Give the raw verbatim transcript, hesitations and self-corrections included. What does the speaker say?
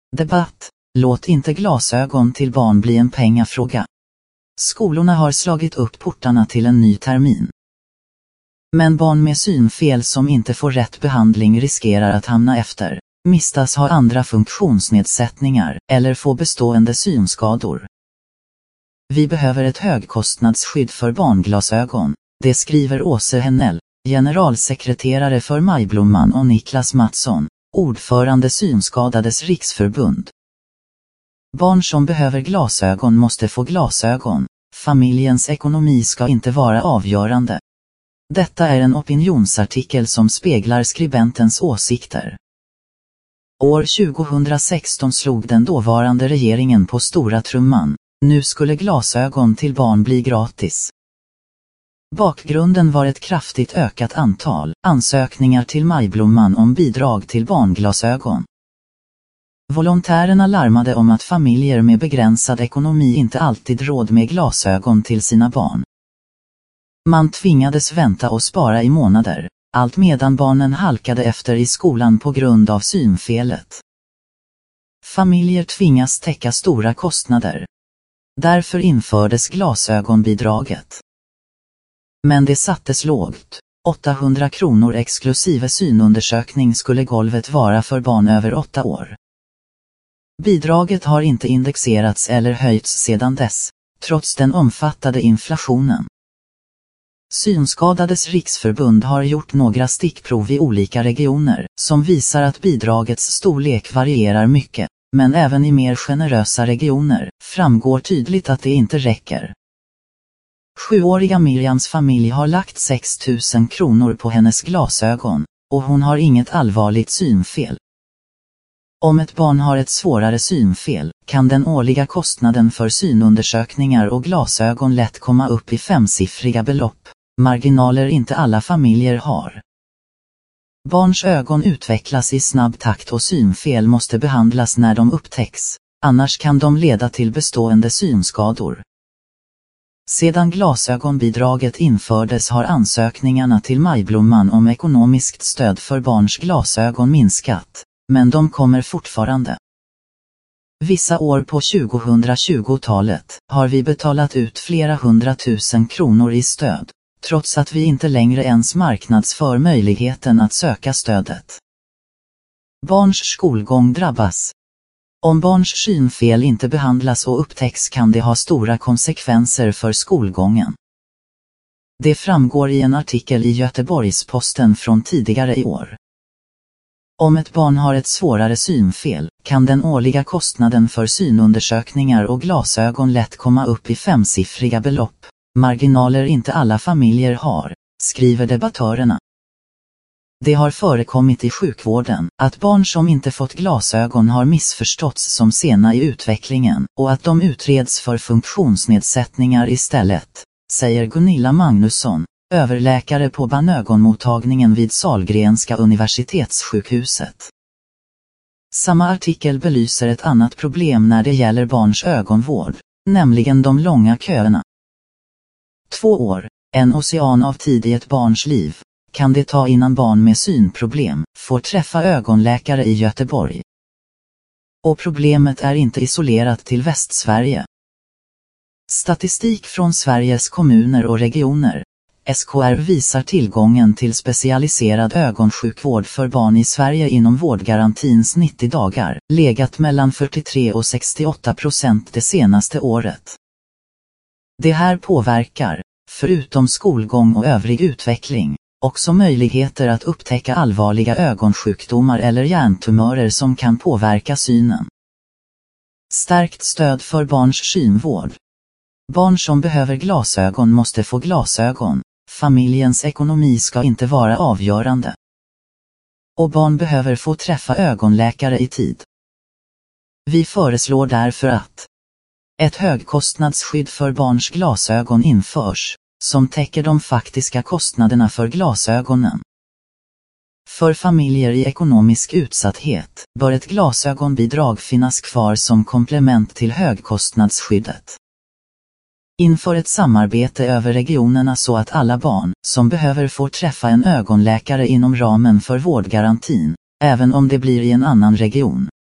Debatt. Låt inte glasögon till barn bli en pengafråga. Skolorna har slagit upp portarna till en ny termin. Men barn med synfel som inte får rätt behandling riskerar att hamna efter, mistas ha andra funktionsnedsättningar eller få bestående synskador. Vi behöver ett högkostnadsskydd för barnglasögon, det skriver Åse Hennell, generalsekreterare för Majblomman, och Niklas Mattsson, ordförande Synskadades riksförbund. Barn som behöver glasögon måste få glasögon, familjens ekonomi ska inte vara avgörande. Detta är en opinionsartikel som speglar skribentens åsikter. År tjugohundrasexton slog den dåvarande regeringen på stora trumman, nu skulle glasögon till barn bli gratis. Bakgrunden var ett kraftigt ökat antal ansökningar till Majblomman om bidrag till barnglasögon. Volontärerna larmade om att familjer med begränsad ekonomi inte alltid råd med glasögon till sina barn. Man tvingades vänta och spara i månader, allt medan barnen halkade efter i skolan på grund av synfelet. Familjer tvingas täcka stora kostnader. Därför infördes glasögonbidraget. Men det sattes lågt. åttahundra kronor exklusive synundersökning skulle golvet vara för barn över åtta år. Bidraget har inte indexerats eller höjts sedan dess, trots den omfattande inflationen. Synskadades riksförbund har gjort några stickprov i olika regioner, som visar att bidragets storlek varierar mycket, men även i mer generösa regioner framgår tydligt att det inte räcker. Sjuåriga Miriams familj har lagt sex tusen kronor på hennes glasögon, och hon har inget allvarligt synfel. Om ett barn har ett svårare synfel, kan den årliga kostnaden för synundersökningar och glasögon lätt komma upp i femsiffriga belopp, marginaler inte alla familjer har. Barns ögon utvecklas i snabb takt och synfel måste behandlas när de upptäcks, annars kan de leda till bestående synskador. Sedan glasögonbidraget infördes har ansökningarna till Majblomman om ekonomiskt stöd för barns glasögon minskat, men de kommer fortfarande. Vissa år på tjugohundratjugotalet har vi betalat ut flera hundratusen kronor i stöd, trots att vi inte längre ens marknadsför möjligheten att söka stödet. Barns skolgång drabbas. Om barns synfel inte behandlas och upptäcks kan det ha stora konsekvenser för skolgången. Det framgår i en artikel i Göteborgs-Posten från tidigare i år. Om ett barn har ett svårare synfel, kan den årliga kostnaden för synundersökningar och glasögon lätt komma upp i femsiffriga belopp, marginaler inte alla familjer har, skriver debattörerna. Det har förekommit i sjukvården att barn som inte fått glasögon har missförståtts som sena i utvecklingen och att de utreds för funktionsnedsättningar istället, säger Gunilla Magnusson, överläkare på barnögonmottagningen vid Sahlgrenska universitetssjukhuset. Samma artikel belyser ett annat problem när det gäller barns ögonvård, nämligen de långa köerna. Två år, en ocean av tid i ett barns liv, kan det ta innan barn med synproblem får träffa ögonläkare i Göteborg. Och problemet är inte isolerat till Västsverige. Statistik från Sveriges kommuner och regioner, S K R, visar tillgången till specialiserad ögonsjukvård för barn i Sverige inom vårdgarantins nittio dagar legat mellan fyrtiotre och sextioåtta procent det senaste året. Det här påverkar, förutom skolgång och övrig utveckling, också möjligheter att upptäcka allvarliga ögonsjukdomar eller hjärntumörer som kan påverka synen. Stärkt stöd för barns synvård. Barn som behöver glasögon måste få glasögon, familjens ekonomi ska inte vara avgörande. Och barn behöver få träffa ögonläkare i tid. Vi föreslår därför att ett högkostnadsskydd för barns glasögon införs, som täcker de faktiska kostnaderna för glasögonen. För familjer i ekonomisk utsatthet bör ett glasögonbidrag finnas kvar som komplement till högkostnadsskyddet. Inför ett samarbete över regionerna så att alla barn som behöver får träffa en ögonläkare inom ramen för vårdgarantin, även om det blir i en annan region.